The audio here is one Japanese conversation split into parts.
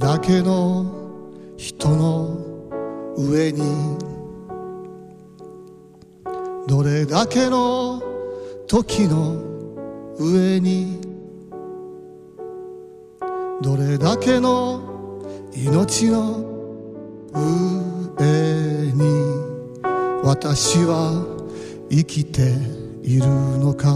だけの人の上にどれだけの時の上にどれだけの命の上に私は生きているのか。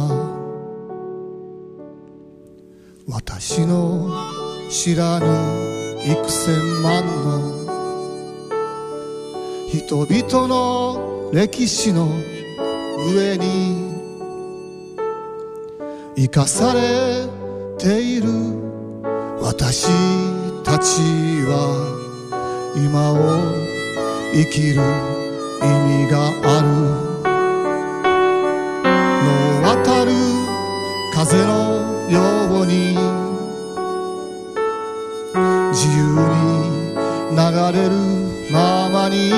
私の知らぬ幾千万の人々の歴史の上に生かされている私たちは今を生きる意味がある。の渡る風のように自由に流れるままに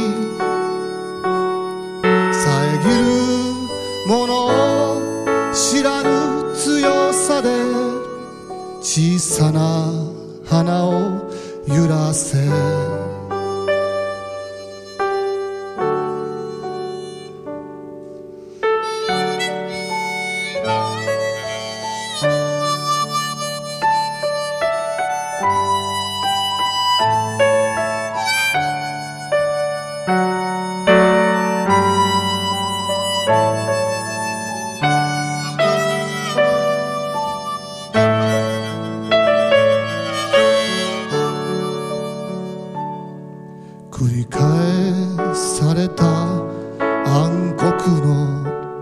遮るものを知らぬ強さで小さな花を揺らせ。繰り返された暗黒の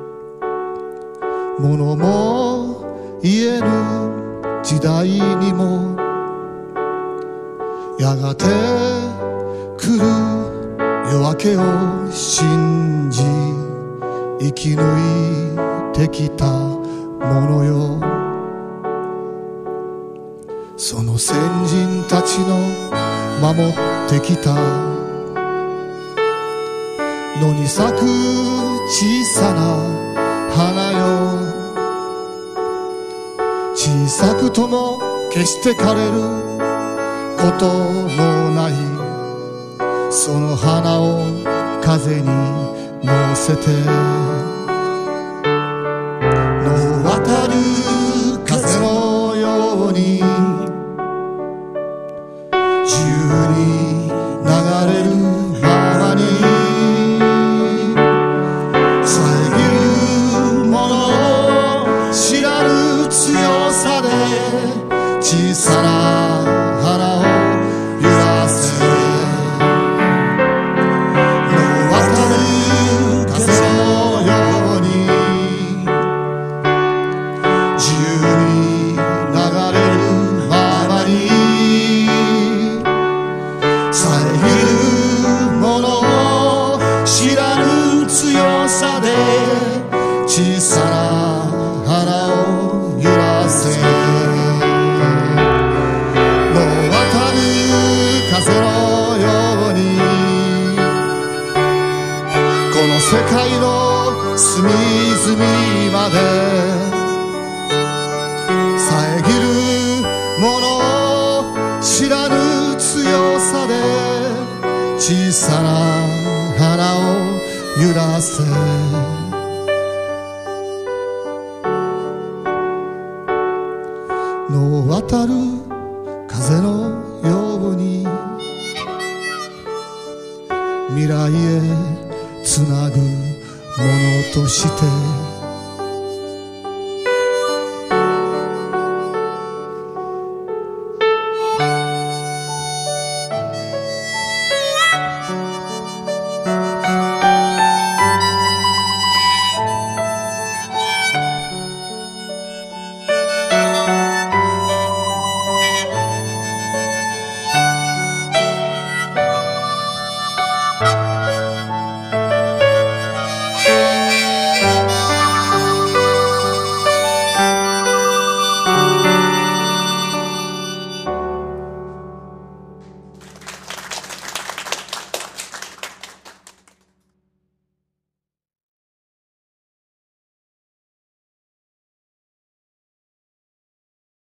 ものも言えぬ時代にもやがて来る夜明けを信じ生き抜いてきたものよ。その先人たちの守ってきた野に咲く小さな花よ。小さくとも決して枯れることのないその花を風に乗せての渡る風のように自由に流れるままに小さな花を揺らせ。の渡る風のように自由に流れるままに遮るものを知らぬ強さで小さな花を揺らせ。世界の隅々まで遮るものを知らぬ強さで小さな花を揺らせ。の渡る風のように未来へつなぐものとして